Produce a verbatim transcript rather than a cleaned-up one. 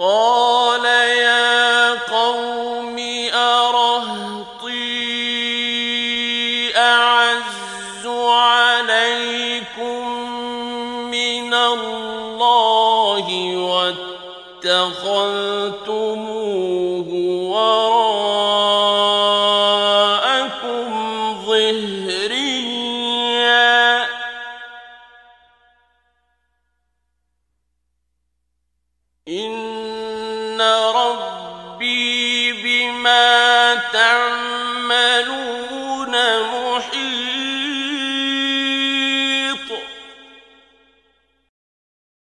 قال يا قوم أرهطي أعز عليكم من الله واتخذتموه وراءكم ظهريا إن ربي بما تعملون